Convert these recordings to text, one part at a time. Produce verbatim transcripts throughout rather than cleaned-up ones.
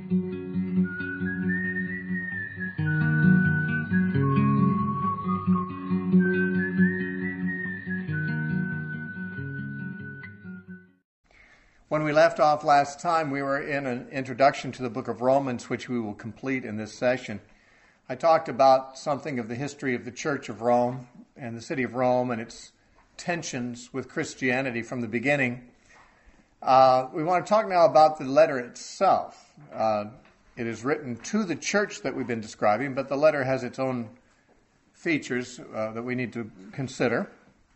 When we left off last time, we were in an introduction to the book of Romans, which we will complete in this session. I talked about something of the history of the Church of Rome and the city of Rome and its tensions with Christianity from the beginning. Uh, we want to talk now about the letter itself. Uh, it is written to the church that we've been describing, but the letter has its own features uh, that we need to consider.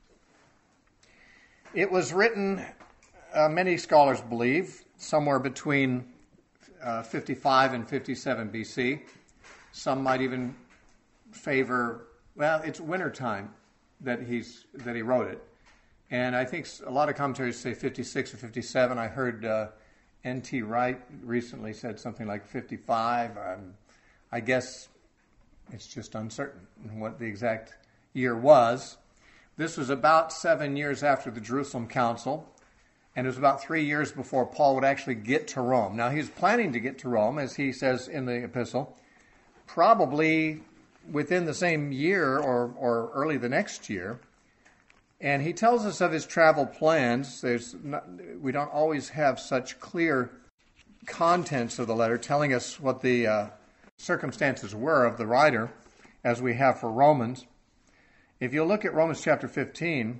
It was written, uh, many scholars believe, somewhere between uh, fifty-five and fifty-seven B C. Some might even favor, well, it's wintertime that he's that he wrote it. And I think a lot of commentaries say fifty-six or fifty-seven. I heard uh, N T Wright recently said something like fifty-five. Um, I guess it's just uncertain what the exact year was. This was about seven years after the Jerusalem Council, and it was about three years before Paul would actually get to Rome. Now, he was planning to get to Rome, as he says in the epistle, probably within the same year or, or early the next year. And he tells us of his travel plans. There's not, we don't always have such clear contents of the letter telling us what the uh, circumstances were of the writer as we have for Romans. If you look at Romans chapter fifteen,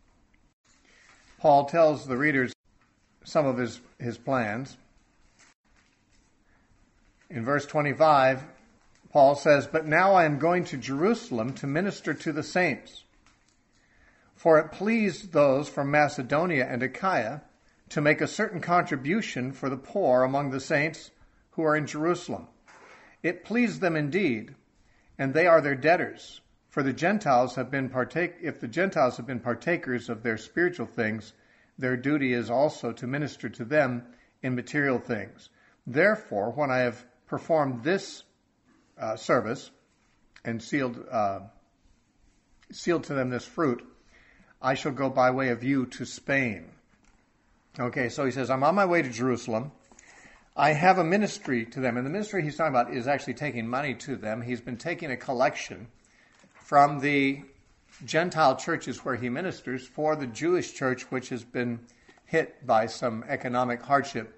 Paul tells the readers some of his, his plans. In verse twenty-five, Paul says, "But now I am going to Jerusalem to minister to the saints. For it pleased those from Macedonia and Achaia to make a certain contribution for the poor among the saints who are in Jerusalem. It pleased them indeed, and they are their debtors. For the Gentiles have been partake. If the Gentiles have been partakers of their spiritual things, their duty is also to minister to them in material things. Therefore, when I have performed this uh, service and sealed uh, sealed to them this fruit, I shall go by way of you to Spain." Okay, so he says, I'm on my way to Jerusalem. I have a ministry to them. And the ministry he's talking about is actually taking money to them. He's been taking a collection from the Gentile churches where he ministers for the Jewish church, which has been hit by some economic hardship.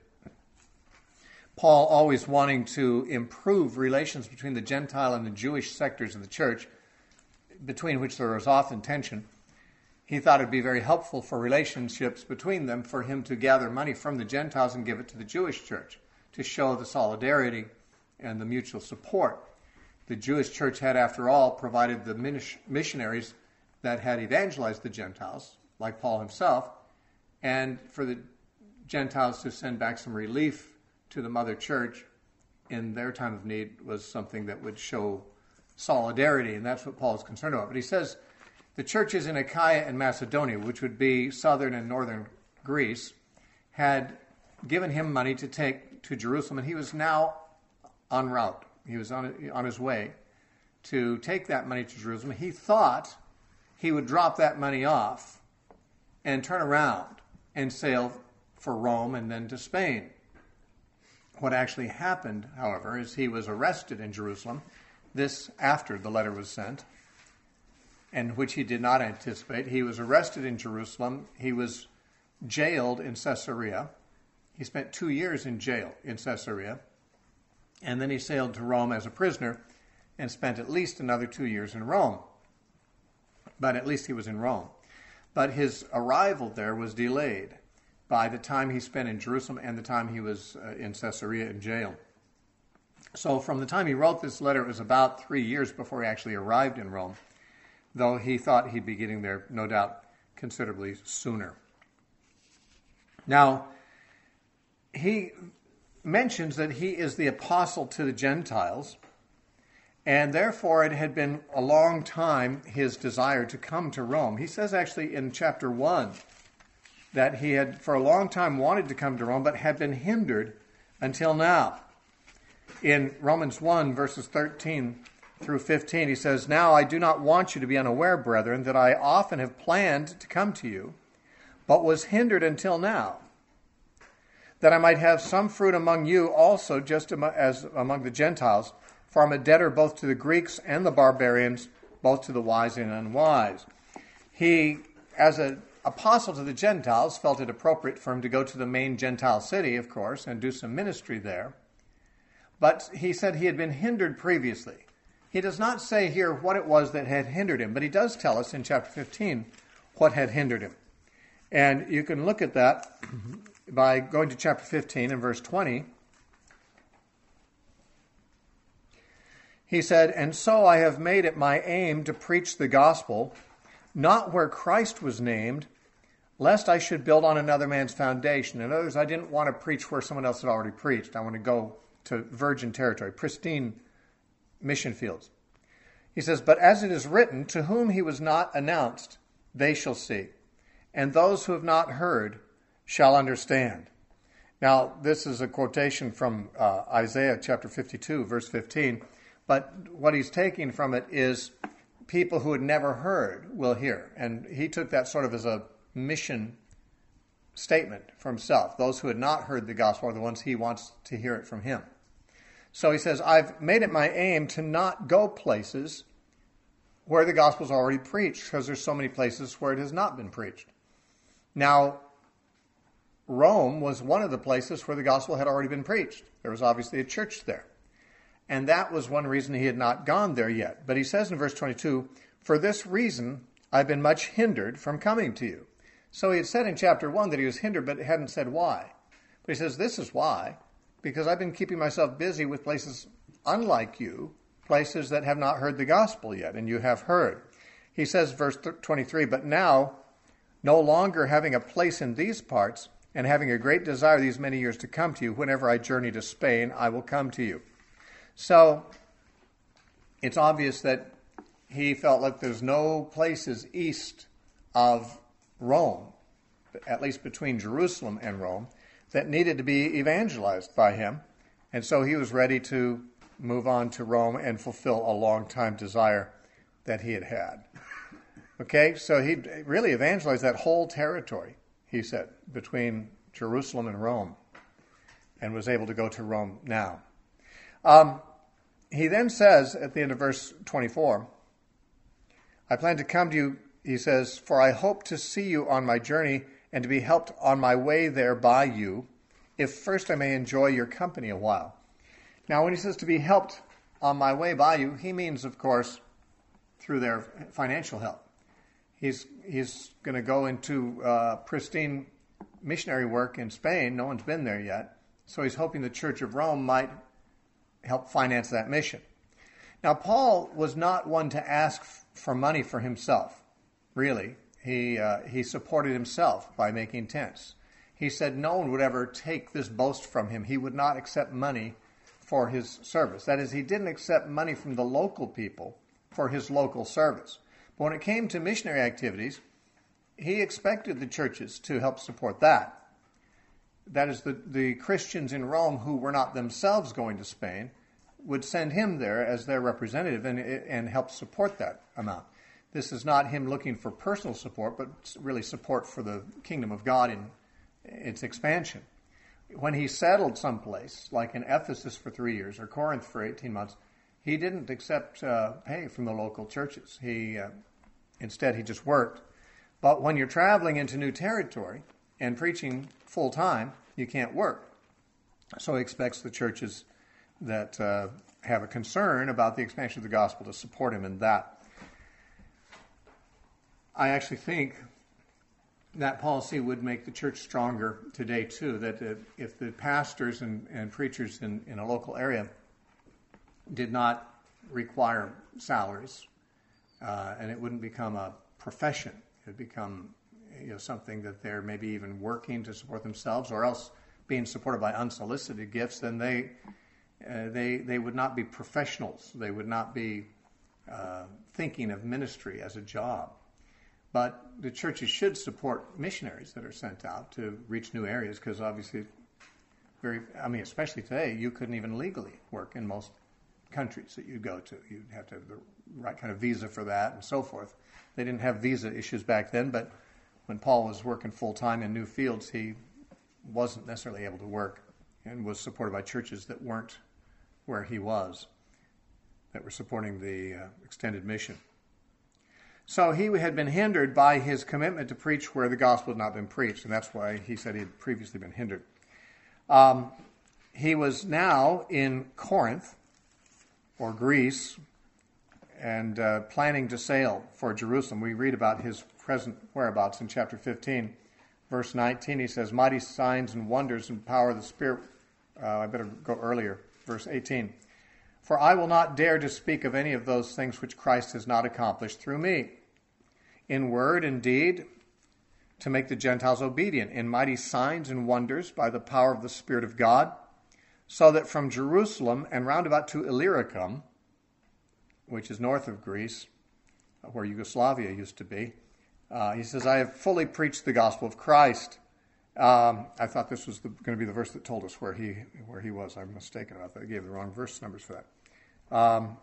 Paul, always wanting to improve relations between the Gentile and the Jewish sectors of the church, between which there was often tension, he thought it would be very helpful for relationships between them for him to gather money from the Gentiles and give it to the Jewish church to show the solidarity and the mutual support. The Jewish church had, after all, provided the missionaries that had evangelized the Gentiles, like Paul himself, and for the Gentiles to send back some relief to the mother church in their time of need was something that would show solidarity, and that's what Paul is concerned about. But he says the churches in Achaia and Macedonia, which would be southern and northern Greece, had given him money to take to Jerusalem, and he was now en route. He was on, on his way to take that money to Jerusalem. He thought he would drop that money off and turn around and sail for Rome and then to Spain. What actually happened, however, is he was arrested in Jerusalem, this after the letter was sent, and which he did not anticipate. He was arrested in Jerusalem. He was jailed in Caesarea. He spent two years in jail in Caesarea, and then he sailed to Rome as a prisoner and spent at least another two years in Rome. But at least he was in Rome. But his arrival there was delayed by the time he spent in Jerusalem and the time he was uh, in Caesarea in jail. So from the time he wrote this letter, it was about three years before he actually arrived in Rome, though he thought he'd be getting there, no doubt, considerably sooner. Now, he mentions that he is the apostle to the Gentiles, and therefore it had been a long time his desire to come to Rome. He says actually in chapter one that he had for a long time wanted to come to Rome, but had been hindered until now. In Romans one, verses thirteen through fifteen, he says, "Now I do not want you to be unaware, brethren, that I often have planned to come to you, but was hindered until now, that I might have some fruit among you also, just as among the Gentiles. For I'm a debtor both to the Greeks and the barbarians, both to the wise and unwise. He, as an apostle to the Gentiles, felt it appropriate for him to go to the main Gentile city, of course, and do some ministry there. But he said he had been hindered previously. He does not say here what it was that had hindered him, but he does tell us in chapter fifteen what had hindered him. And you can look at that by going to chapter fifteen and verse twenty. He said, "And so I have made it my aim to preach the gospel, not where Christ was named, lest I should build on another man's foundation." In other words, I didn't want to preach where someone else had already preached. I want to go to virgin territory, pristine mission fields. He says, "But as it is written, to whom he was not announced, they shall see. And those who have not heard shall understand." Now, this is a quotation from uh, Isaiah chapter fifty-two, verse fifteen. But what he's taking from it is people who had never heard will hear. And he took that sort of as a mission statement for himself. Those who had not heard the gospel are the ones he wants to hear it from him. So he says, I've made it my aim to not go places where the gospel is already preached, because there's so many places where it has not been preached. Now, Rome was one of the places where the gospel had already been preached. There was obviously a church there. And that was one reason he had not gone there yet. But he says in verse twenty-two, "For this reason I've been much hindered from coming to you." So he had said in chapter one that he was hindered, but hadn't said why. But he says, this is why. Because I've been keeping myself busy with places unlike you, places that have not heard the gospel yet, and you have heard. He says, verse twenty-three, "But now, no longer having a place in these parts, and having a great desire these many years to come to you, whenever I journey to Spain, I will come to you." So, it's obvious that he felt like there's no places east of Rome, at least between Jerusalem and Rome, that needed to be evangelized by him. And so he was ready to move on to Rome and fulfill a long-time desire that he had had. Okay, so he really evangelized that whole territory, he said, between Jerusalem and Rome, and was able to go to Rome now. Um, he then says at the end of verse twenty-four, "I plan to come to you," he says, "for I hope to see you on my journey and to be helped on my way there by you, if first I may enjoy your company a while." Now, when he says to be helped on my way by you, he means, of course, through their financial help. He's he's going to go into uh, pristine missionary work in Spain. No one's been there yet. So he's hoping the Church of Rome might help finance that mission. Now, Paul was not one to ask f- for money for himself, really. He uh, he supported himself by making tents. He said no one would ever take this boast from him. He would not accept money for his service. That is, he didn't accept money from the local people for his local service. But when it came to missionary activities, he expected the churches to help support that. That is, the, the Christians in Rome who were not themselves going to Spain would send him there as their representative and, and help support that amount. This is not him looking for personal support, but really support for the kingdom of God in its expansion. When he settled someplace, like in Ephesus for three years or Corinth for eighteen months, he didn't accept uh, pay from the local churches. He uh, instead, he just worked. But when you're traveling into new territory and preaching full time, you can't work. So he expects the churches that uh, have a concern about the expansion of the gospel to support him in that. I actually think that policy would make the church stronger today too, that uh, if the pastors and, and preachers in, in a local area did not require salaries, uh, and it wouldn't become a profession, it would become you know, something that they're maybe even working to support themselves, or else being supported by unsolicited gifts, then they uh, they they would not be professionals. They would not be uh, thinking of ministry as a job. But the churches should support missionaries that are sent out to reach new areas, because obviously, very I mean, especially today, you couldn't even legally work in most countries that you go to. You'd have to have the right kind of visa for that and so forth. They didn't have visa issues back then, but when Paul was working full-time in new fields, he wasn't necessarily able to work and was supported by churches that weren't where he was, that were supporting the uh, extended mission. So he had been hindered by his commitment to preach where the gospel had not been preached, and that's why he said he had previously been hindered. Um, he was now in Corinth, or Greece, and uh, planning to sail for Jerusalem. We read about his present whereabouts in chapter fifteen. Verse nineteen, he says, mighty signs and wonders and power of the Spirit. Uh, I better go earlier. Verse eighteen. For I will not dare to speak of any of those things which Christ has not accomplished through me, in word and deed, to make the Gentiles obedient, in mighty signs and wonders by the power of the Spirit of God, so that from Jerusalem and round about to Illyricum, which is north of Greece, where Yugoslavia used to be, uh, he says, I have fully preached the gospel of Christ. Um, I thought this was the, going to be the verse that told us where he where he was. I'm mistaken about that. I gave the wrong verse numbers for that. Um,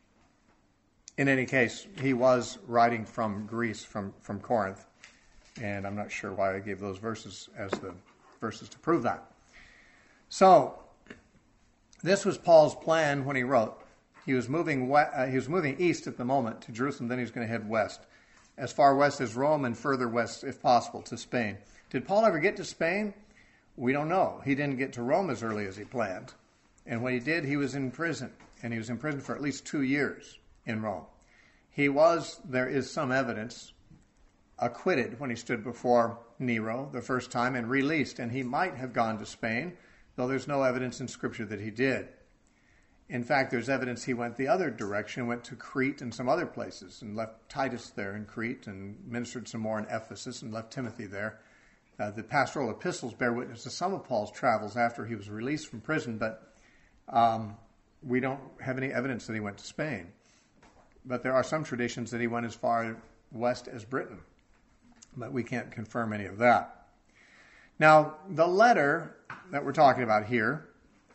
in any case, he was writing from Greece, from, from Corinth, and I'm not sure why I gave those verses as the verses to prove that. So, this was Paul's plan when he wrote. He was moving we- uh, he was moving east at the moment to Jerusalem, then he was going to head west, as far west as Rome and further west, if possible, to Spain. Did Paul ever get to Spain? We don't know. He didn't get to Rome as early as he planned. And when he did, he was in prison. And he was in prison for at least two years in Rome. He was, there is some evidence, acquitted when he stood before Nero the first time and released. And he might have gone to Spain, though there's no evidence in Scripture that he did. In fact, there's evidence he went the other direction, went to Crete and some other places, and left Titus there in Crete and ministered some more in Ephesus and left Timothy there. Uh, the pastoral epistles bear witness to some of Paul's travels after he was released from prison, but um, we don't have any evidence that he went to Spain. But there are some traditions that he went as far west as Britain, but we can't confirm any of that. Now, the letter that we're talking about here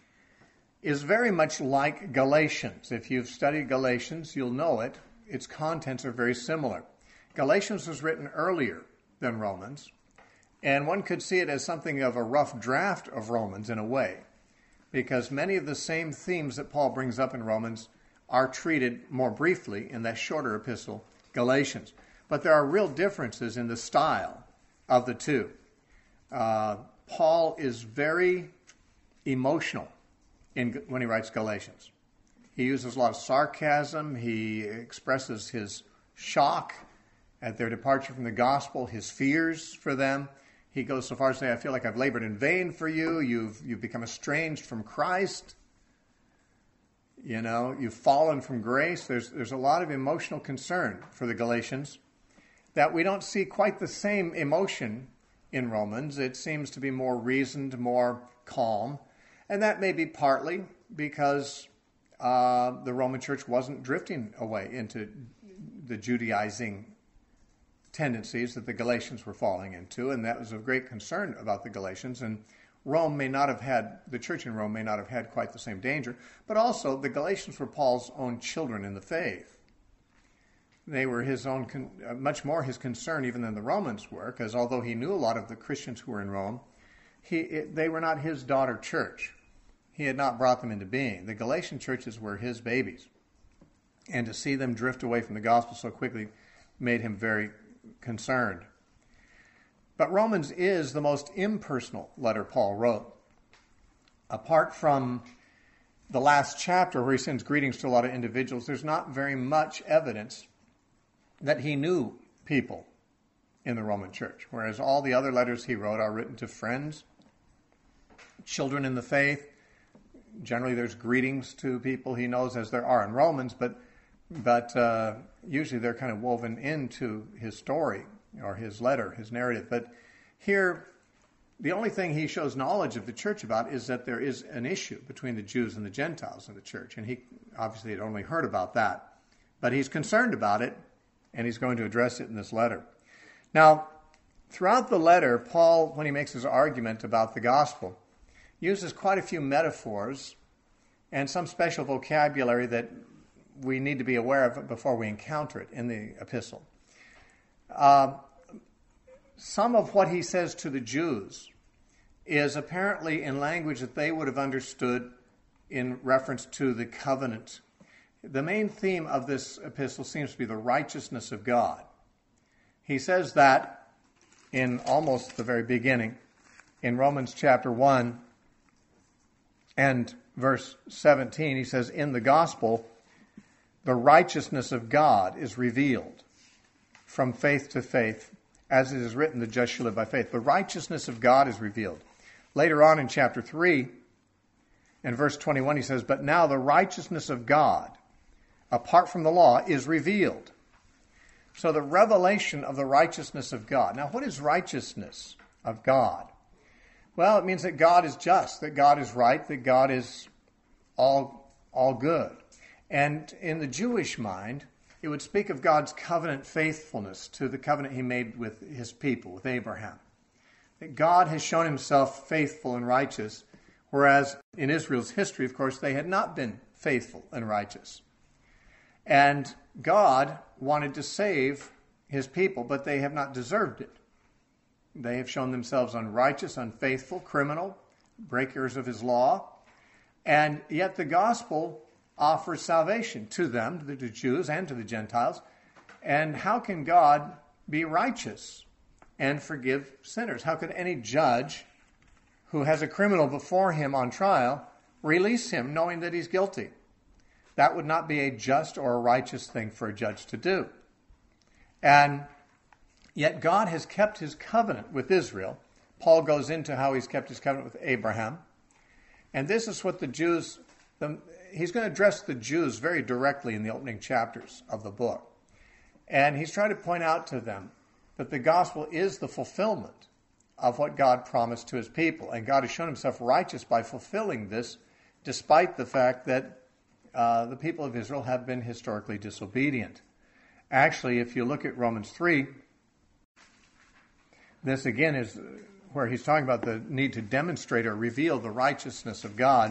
is very much like Galatians. If you've studied Galatians, you'll know it. Its contents are very similar. Galatians was written earlier than Romans, and one could see it as something of a rough draft of Romans in a way, because many of the same themes that Paul brings up in Romans are treated more briefly in that shorter epistle, Galatians. But there are real differences in the style of the two. Uh, Paul is very emotional in, when he writes Galatians. He uses a lot of sarcasm. He expresses his shock at their departure from the gospel, his fears for them. He goes so far as to say, I feel like I've labored in vain for you. You've, you've become estranged from Christ. You know, you've fallen from grace. There's, there's a lot of emotional concern for the Galatians that we don't see quite the same emotion in Romans. It seems to be more reasoned, more calm. And that may be partly because uh, the Roman church wasn't drifting away into the Judaizing tendencies that the Galatians were falling into, and that was of great concern about the Galatians. And Rome may not have had, the church in Rome may not have had quite the same danger, but also the Galatians were Paul's own children in the faith. They were his own, con- much more his concern even than the Romans were, because although he knew a lot of the Christians who were in Rome, he, it, they were not his daughter church. He had not brought them into being. The Galatian churches were his babies. And to see them drift away from the gospel so quickly made him very concerned. But Romans is the most impersonal letter Paul wrote. Apart from the last chapter where he sends greetings to a lot of individuals, there's not very much evidence that he knew people in the Roman church, whereas all the other letters he wrote are written to friends, children in the faith. Generally, there's greetings to people he knows, as there are in Romans, but but uh, usually they're kind of woven into his story or his letter, his narrative. But here, the only thing he shows knowledge of the church about is that there is an issue between the Jews and the Gentiles in the church, and he obviously had only heard about that. But he's concerned about it, and he's going to address it in this letter. Now, throughout the letter, Paul, when he makes his argument about the gospel, uses quite a few metaphors and some special vocabulary that we need to be aware of before we encounter it in the epistle. Uh, some of what he says to the Jews is apparently in language that they would have understood in reference to the covenant. The main theme of this epistle seems to be the righteousness of God. He says that in almost the very beginning, in Romans chapter one and verse seventeen, he says, in the gospel, the righteousness of God is revealed from faith to faith, as it is written, the just shall live by faith. The righteousness of God is revealed. Later on in chapter three, in verse twenty-one, he says, but now the righteousness of God, apart from the law, is revealed. So the revelation of the righteousness of God. Now, what is righteousness of God? Well, it means that God is just, that God is right, that God is all, all good. And in the Jewish mind, it would speak of God's covenant faithfulness to the covenant he made with his people, with Abraham. That God has shown himself faithful and righteous, whereas in Israel's history, of course, they had not been faithful and righteous. And God wanted to save his people, but they have not deserved it. They have shown themselves unrighteous, unfaithful, criminal, breakers of his law. And yet the gospel offers salvation to them, to the Jews and to the Gentiles. And how can God be righteous and forgive sinners? How could any judge who has a criminal before him on trial release him knowing that he's guilty? That would not be a just or a righteous thing for a judge to do. And yet God has kept his covenant with Israel. Paul goes into how he's kept his covenant with Abraham. And this is what the Jews, the, he's going to address the Jews very directly in the opening chapters of the book. And he's trying to point out to them that the gospel is the fulfillment of what God promised to his people. And God has shown himself righteous by fulfilling this, despite the fact that uh, the people of Israel have been historically disobedient. Actually, if you look at Romans three, this again is where he's talking about the need to demonstrate or reveal the righteousness of God.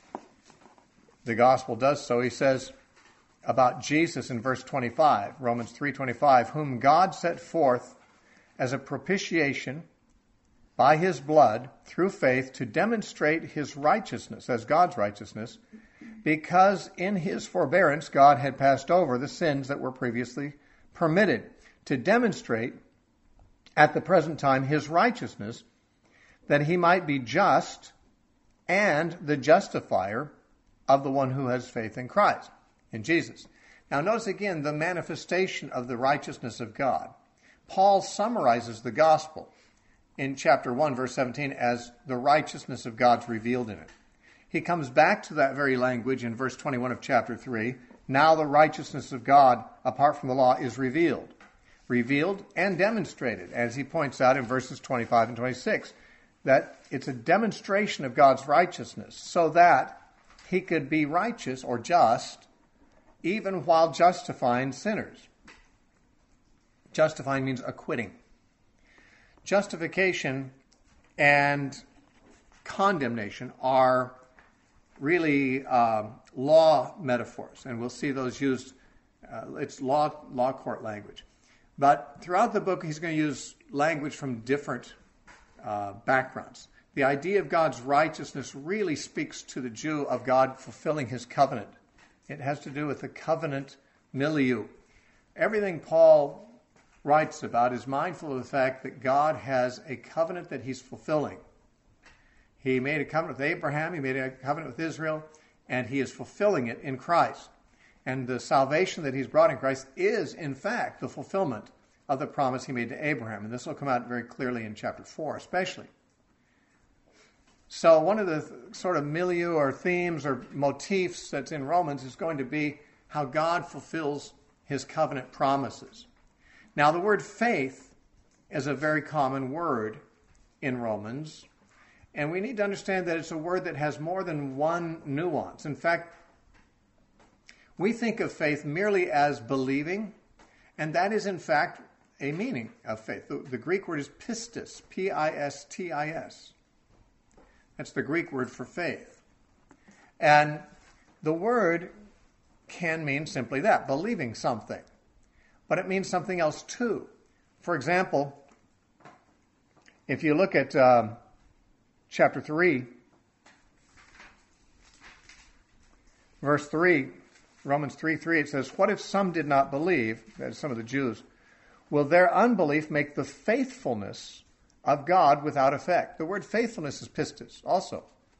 The gospel does so. He says about Jesus in verse twenty-five, Romans three twenty-five, whom God set forth as a propitiation by his blood through faith to demonstrate his righteousness, as God's righteousness, because in his forbearance God had passed over the sins that were previously permitted, to demonstrate at the present time his righteousness, that he might be just and the justifier of the one who has faith in Christ, in Jesus. Now notice again the manifestation of the righteousness of God. Paul summarizes the gospel in chapter one, verse seventeen, as the righteousness of God's revealed in it. He comes back to that very language in verse twenty-one of chapter three. Now the righteousness of God, apart from the law, is revealed. Revealed and demonstrated, as he points out in verses twenty-five and twenty-six, that it's a demonstration of God's righteousness so that he could be righteous or just even while justifying sinners. Justifying means acquitting. Justification and condemnation are really uh, law metaphors, and we'll see those used. Uh, it's law law court language. But throughout the book, he's going to use language from different uh, backgrounds. The idea of God's righteousness really speaks to the Jew of God fulfilling his covenant. It has to do with the covenant milieu. Everything Paul writes about is mindful of the fact that God has a covenant that he's fulfilling. He made a covenant with Abraham, he made a covenant with Israel, and he is fulfilling it in Christ. And the salvation that he's brought in Christ is, in fact, the fulfillment of the promise he made to Abraham. And this will come out very clearly in chapter four, especially. So one of the sort of milieu or themes or motifs that's in Romans is going to be how God fulfills his covenant promises. Now, the word faith is a very common word in Romans, and we need to understand that it's a word that has more than one nuance. In fact, we think of faith merely as believing, and that is, in fact, a meaning of faith. The, the Greek word is pistis, P I S T I S. That's the Greek word for faith. And the word can mean simply that, believing something. But it means something else too. For example, if you look at um, chapter three, verse three, Romans three three, it says, "What if some did not believe," that is, some of the Jews, "will their unbelief make the faithfulness of God without effect?" The word faithfulness is pistis also.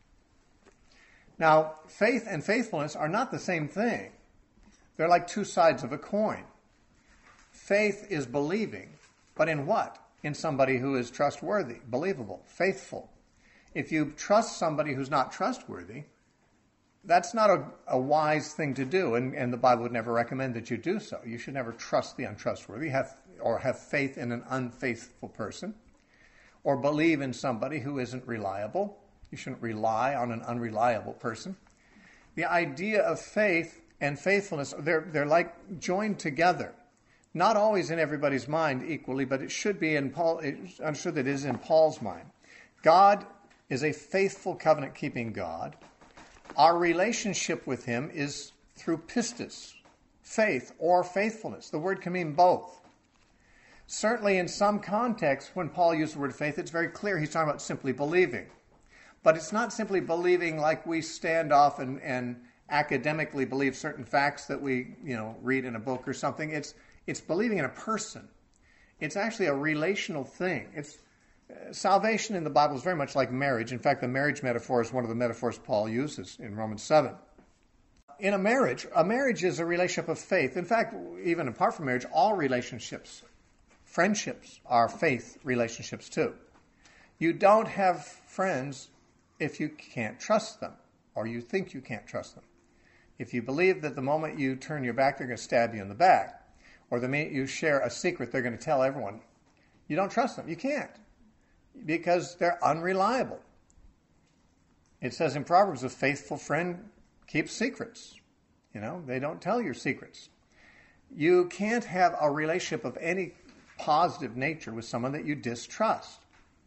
Now, faith and faithfulness are not the same thing. They're like two sides of a coin. Faith is believing, but in what? In somebody who is trustworthy, believable, faithful. If you trust somebody who's not trustworthy, that's not a, a wise thing to do, and, and the Bible would never recommend that you do so. You should never trust the untrustworthy, have or have faith in an unfaithful person, or believe in somebody who isn't reliable. You shouldn't rely on an unreliable person. The idea of faith and faithfulness, they're, they're like joined together. Not always in everybody's mind equally, but it should be in Paul. It's understood that it is in Paul's mind. God is a faithful covenant-keeping God. Our relationship with him is through pistis, faith or faithfulness. The word can mean both. Certainly in some contexts, when Paul used the word faith, it's very clear he's talking about simply believing. But it's not simply believing like we stand off and, and academically believe certain facts that we, you know, read in a book or something. It's it's believing in a person. It's actually a relational thing. It's uh, salvation in the Bible is very much like marriage. In fact, the marriage metaphor is one of the metaphors Paul uses in Romans seven. In a marriage, a marriage is a relationship of faith. In fact, even apart from marriage, all relationships, friendships, are faith relationships too. You don't have friends if you can't trust them, or you think you can't trust them. If you believe that the moment you turn your back, they're going to stab you in the back, or the minute you share a secret, they're going to tell everyone, you don't trust them. You can't, because they're unreliable. It says in Proverbs, a faithful friend keeps secrets. You know, they don't tell your secrets. You can't have a relationship of any positive nature with someone that you distrust.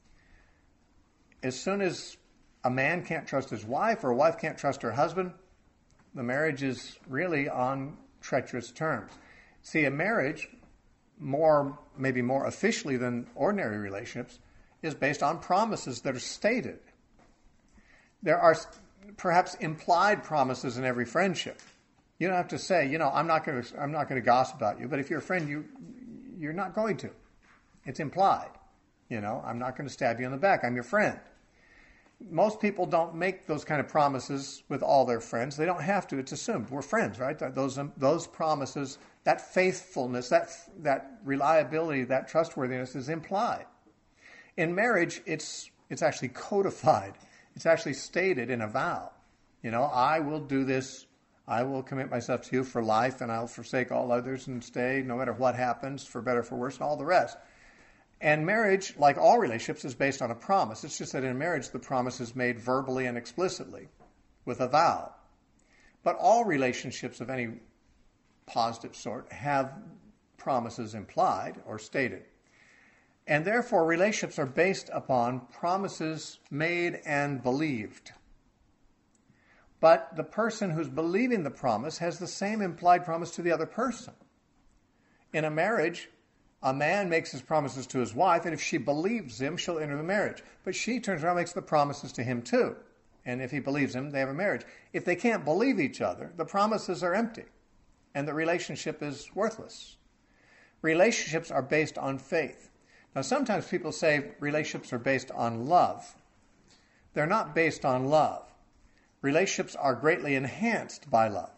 As soon as a man can't trust his wife or a wife can't trust her husband, the marriage is really on treacherous terms. See, a marriage, more maybe more officially than ordinary relationships, is based on promises that are stated. There are perhaps implied promises in every friendship. You don't have to say, you know, I'm not going to I'm not going to gossip about you, but if you're a friend, you you're not going to. It's implied. You know, I'm not going to stab you in the back. I'm your friend. Most people don't make those kind of promises with all their friends. They don't have to. It's assumed. We're friends, right? Those those promises, that faithfulness, that that reliability, that trustworthiness is implied. In marriage, it's it's actually codified. It's actually stated in a vow. You know, I will do this. I will commit myself to you for life, and I'll forsake all others and stay no matter what happens, for better, for worse, and all the rest. And marriage, like all relationships, is based on a promise. It's just that in marriage, the promise is made verbally and explicitly with a vow. But all relationships of any positive sort have promises implied or stated. And therefore, relationships are based upon promises made and believed. But the person who's believing the promise has the same implied promise to the other person. In a marriage, a man makes his promises to his wife, and if she believes him, she'll enter the marriage. But she turns around and makes the promises to him too. And if he believes him, they have a marriage. If they can't believe each other, the promises are empty, and the relationship is worthless. Relationships are based on faith. Now, sometimes people say relationships are based on love. They're not based on love. Relationships are greatly enhanced by love.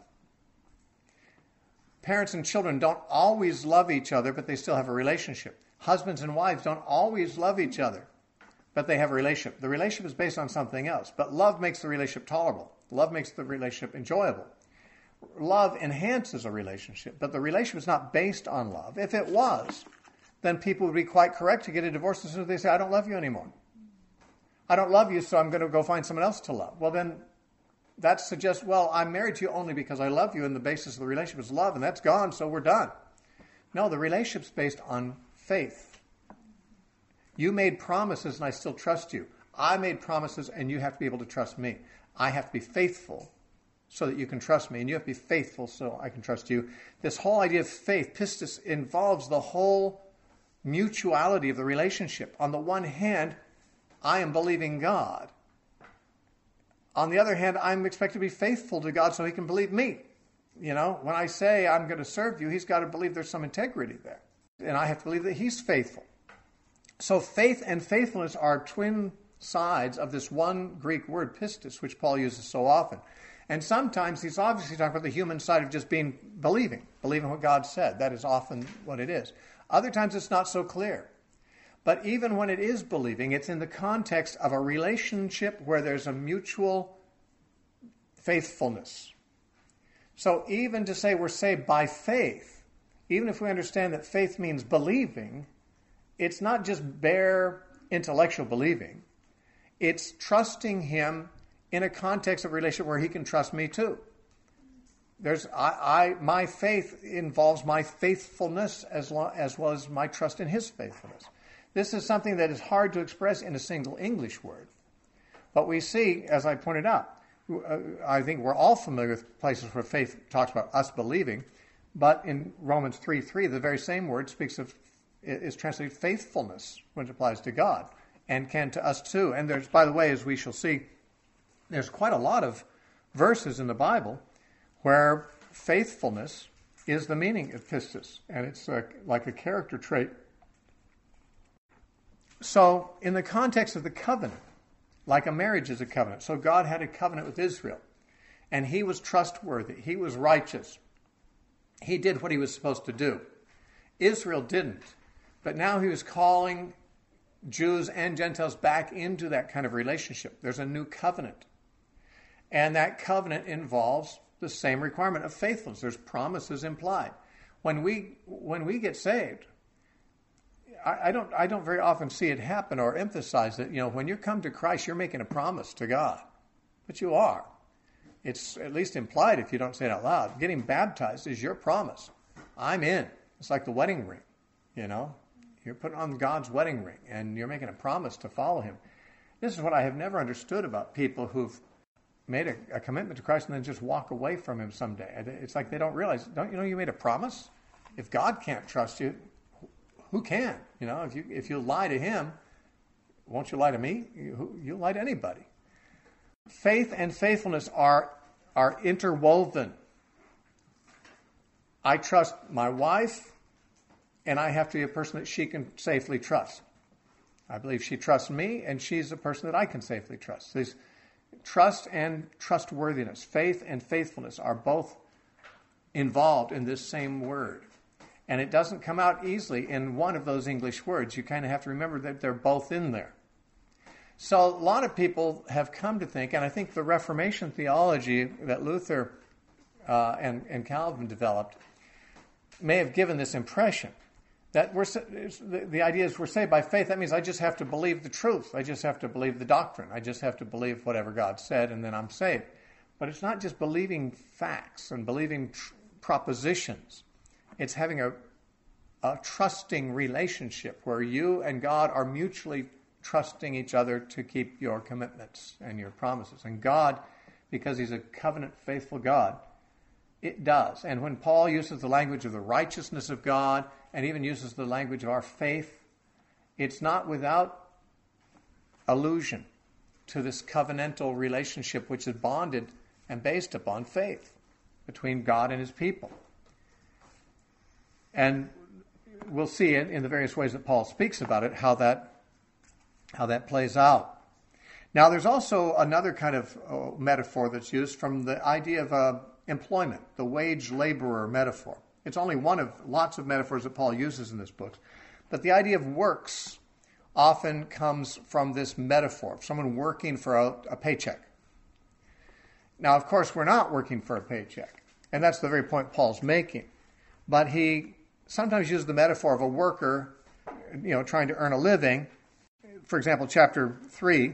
Parents and children don't always love each other, but they still have a relationship. Husbands and wives don't always love each other, but they have a relationship. The relationship is based on something else, but love makes the relationship tolerable. Love makes the relationship enjoyable. Love enhances a relationship, but the relationship is not based on love. If it was, then people would be quite correct to get a divorce as soon as they say, I don't love you anymore. I don't love you, so I'm going to go find someone else to love. Well, then that suggests, well, I'm married to you only because I love you, and the basis of the relationship is love, and that's gone, so we're done. No, the relationship's based on faith. You made promises, and I still trust you. I made promises, and you have to be able to trust me. I have to be faithful so that you can trust me, and you have to be faithful so I can trust you. This whole idea of faith, pistis, involves the whole mutuality of the relationship. On the one hand, I am believing God. On the other hand, I'm expected to be faithful to God so he can believe me. You know, when I say I'm going to serve you, he's got to believe there's some integrity there. And I have to believe that he's faithful. So faith and faithfulness are twin sides of this one Greek word, pistis, which Paul uses so often. And sometimes he's obviously talking about the human side of just being believing, believing what God said. That is often what it is. Other times it's not so clear. But even when it is believing, it's in the context of a relationship where there's a mutual faithfulness. So even to say we're saved by faith, even if we understand that faith means believing, it's not just bare intellectual believing. It's trusting him in a context of a relationship where he can trust me too. There's I, I my faith involves my faithfulness as, lo, as well as my trust in his faithfulness. This is something that is hard to express in a single English word. But we see, as I pointed out, uh, I think we're all familiar with places where faith talks about us believing, but in Romans three three, the very same word speaks of, is translated faithfulness when it applies to God, and can to us too. And there's, by the way, as we shall see, there's quite a lot of verses in the Bible where faithfulness is the meaning of pistis, and it's uh, like a character trait. So, in the context of the covenant, like a marriage is a covenant, so God had a covenant with Israel, and he was trustworthy, he was righteous, he did what he was supposed to do. Israel didn't, but now he was calling Jews and Gentiles back into that kind of relationship. There's a new covenant, and that covenant involves the same requirement of faithfulness. There's promises implied. When we when we get saved, I don't I don't very often see it happen or emphasize that, you know, when you come to Christ, you're making a promise to God. But you are. It's at least implied if you don't say it out loud. Getting baptized is your promise. I'm in. It's like the wedding ring, you know. You're putting on God's wedding ring, and you're making a promise to follow him. This is what I have never understood about people who've made a, a commitment to Christ and then just walk away from him someday. It's like they don't realize, don't you know you made a promise? If God can't trust you, who can? You know, if you if you lie to him, won't you lie to me? You, you'll lie to anybody. Faith and faithfulness are are interwoven. I trust my wife, and I have to be a person that she can safely trust. I believe she trusts me, and she's a person that I can safely trust. These trust and trustworthiness, faith and faithfulness are both involved in this same word. And it doesn't come out easily in one of those English words. You kind of have to remember that they're both in there. So a lot of people have come to think, and I think the Reformation theology that Luther uh, and, and Calvin developed may have given this impression that we're the, the idea is we're saved by faith. That means I just have to believe the truth. I just have to believe the doctrine. I just have to believe whatever God said, and then I'm saved. But it's not just believing facts and believing tr- propositions. It's having a, a trusting relationship where you and God are mutually trusting each other to keep your commitments and your promises. And God, because he's a covenant faithful God, it does. And when Paul uses the language of the righteousness of God and even uses the language of our faith, it's not without allusion to this covenantal relationship which is bonded and based upon faith between God and his people. And we'll see in, in the various ways that Paul speaks about it, how that how that plays out. Now, there's also another kind of uh, metaphor that's used from the idea of uh, employment, the wage laborer metaphor. It's only one of lots of metaphors that Paul uses in this book. But the idea of works often comes from this metaphor, someone working for a, a paycheck. Now, of course, we're not working for a paycheck, and that's the very point Paul's making. But he sometimes uses the metaphor of a worker, you know, trying to earn a living. For example, chapter three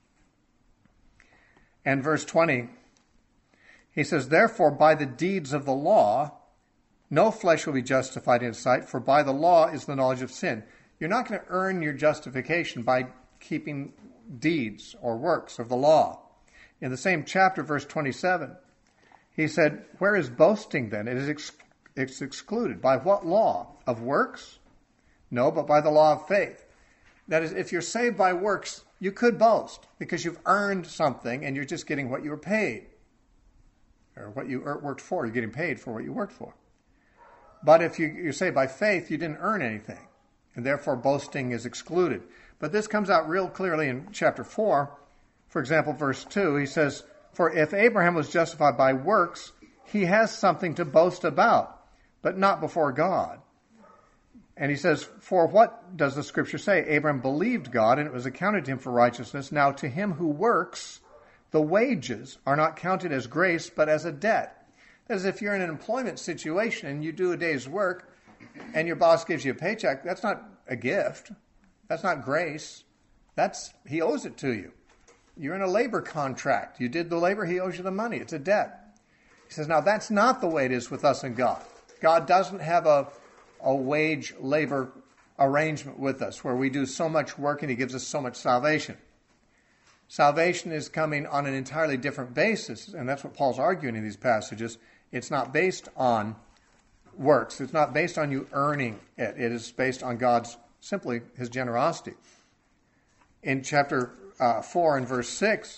and verse twenty, he says, "Therefore, by the deeds of the law, no flesh will be justified in his sight, for by the law is the knowledge of sin." You're not going to earn your justification by keeping deeds or works of the law. In the same chapter, verse twenty-seven, he said, "Where is boasting then? It is ex- it's excluded. By what law? Of works? No, but by the law of faith." That is, if you're saved by works, you could boast because you've earned something and you're just getting what you were paid. Or what you worked for. You're getting paid for what you worked for. But if you, you say by faith, you didn't earn anything. And therefore boasting is excluded. But this comes out real clearly in chapter four. For example, verse two, he says, "For if Abraham was justified by works, he has something to boast about, but not before God." And he says, "For what does the scripture say? Abraham believed God, and it was accounted to him for righteousness. Now to him who works, the wages are not counted as grace, but as a debt." That is, if you're in an employment situation and you do a day's work and your boss gives you a paycheck, that's not a gift. That's not grace. That's, he owes it to you. You're in a labor contract. You did the labor, he owes you the money. It's a debt. He says, now that's not the way it is with us and God. God doesn't have a, a wage labor arrangement with us where we do so much work and he gives us so much salvation. Salvation is coming on an entirely different basis, and that's what Paul's arguing in these passages. It's not based on works. It's not based on you earning it. It is based on God's, simply his generosity. In chapter uh, four and verse six,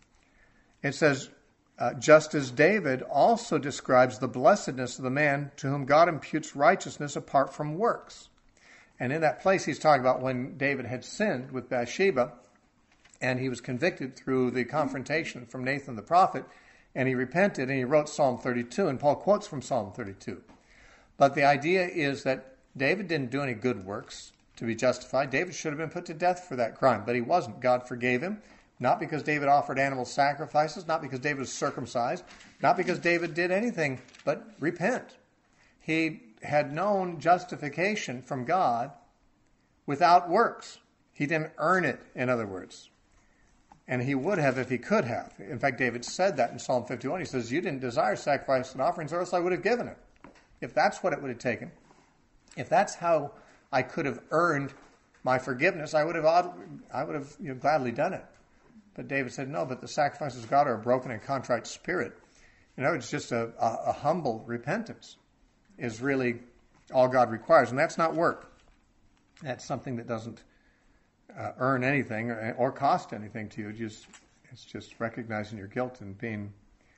it says, uh, just as David also describes the blessedness of the man to whom God imputes righteousness apart from works. And in that place, he's talking about when David had sinned with Bathsheba, and he was convicted through the confrontation from Nathan the prophet, and he repented, and he wrote Psalm thirty-two, and Paul quotes from Psalm thirty-two. But the idea is that David didn't do any good works to be justified. David should have been put to death for that crime, but he wasn't. God forgave him, not because David offered animal sacrifices, not because David was circumcised, not because David did anything but repent. He had known justification from God without works. He didn't earn it, in other words. And he would have if he could have. In fact, David said that in Psalm fifty-one. He says, you didn't desire sacrifice and offerings, or else I would have given it. If that's what it would have taken, if that's how I could have earned my forgiveness, I would have I would have you know, gladly done it. But David said, no, but the sacrifices of God are a broken and contrite spirit. You know, it's just a, a, a humble repentance is really all God requires. And that's not work. That's something that doesn't Uh, earn anything or, or cost anything to you. Just, it's just recognizing your guilt and being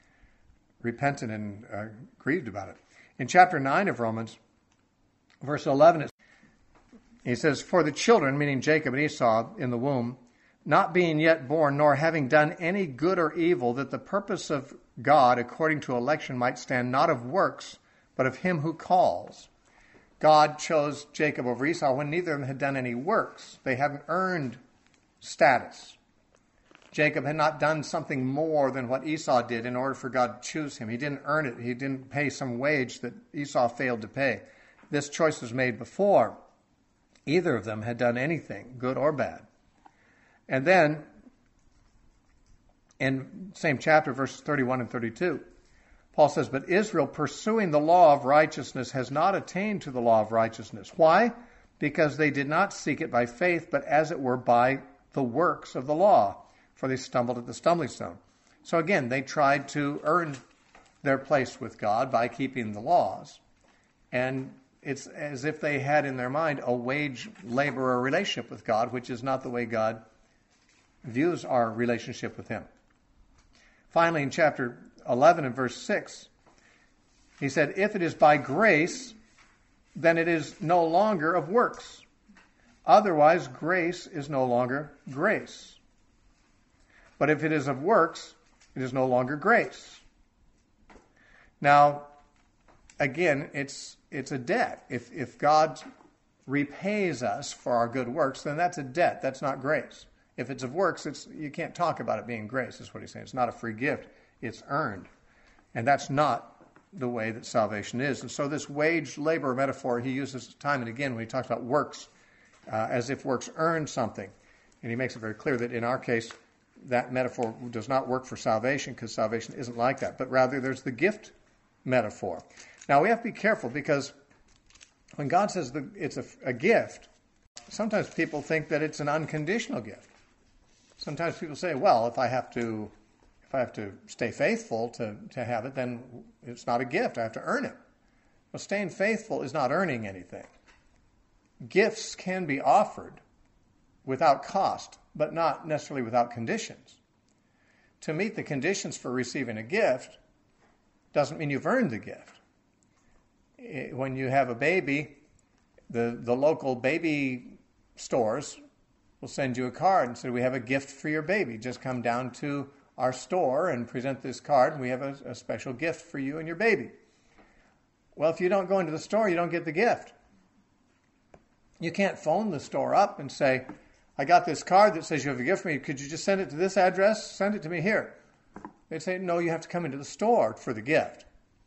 repentant and uh, grieved about it. In chapter nine of Romans, verse eleven, it, he says, "For the children," meaning Jacob and Esau in the womb, "not being yet born, nor having done any good or evil, that the purpose of God according to election might stand not of works, but of him who calls." God chose Jacob over Esau when neither of them had done any works. They hadn't earned status. Jacob had not done something more than what Esau did in order for God to choose him. He didn't earn it. He didn't pay some wage that Esau failed to pay. This choice was made before either of them had done anything, good or bad. And then, in same chapter, verses thirty-one and thirty-two, Paul says, "But Israel, pursuing the law of righteousness, has not attained to the law of righteousness." Why? Because they did not seek it by faith, but as it were by the works of the law, for they stumbled at the stumbling stone. So again, they tried to earn their place with God by keeping the laws. And it's as if they had in their mind a wage laborer relationship with God, which is not the way God views our relationship with him. Finally, in chapter eleven and verse six, he said, "If it is by grace, then it is no longer of works. Otherwise, grace is no longer grace. But if it is of works, it is no longer grace." Now, again, it's it's a debt. If if God repays us for our good works, then that's a debt. That's not grace. If it's of works, it's you can't talk about it being grace, is what he's saying. It's not a free gift. It's earned. And that's not the way that salvation is. And so this wage labor metaphor he uses time and again when he talks about works, uh, as if works earn something. And he makes it very clear that in our case, that metaphor does not work for salvation, because salvation isn't like that. But rather, there's the gift metaphor. Now, we have to be careful, because when God says the, it's a, a gift, sometimes people think that it's an unconditional gift. Sometimes people say, well, if I have to if I have to stay faithful to, to have it, then it's not a gift. I have to earn it. Well, staying faithful is not earning anything. Gifts can be offered without cost, but not necessarily without conditions. To meet the conditions for receiving a gift doesn't mean you've earned the gift. When you have a baby, the, the local baby stores will send you a card and say, we have a gift for your baby. Just come down to our store and present this card, and we have a, a special gift for you and your baby. Well, if you don't go into the store, you don't get the gift. You can't phone the store up and say, I got this card that says you have a gift for me. Could you just send it to this address? Send it to me here. They'd say, no, you have to come into the store for the gift.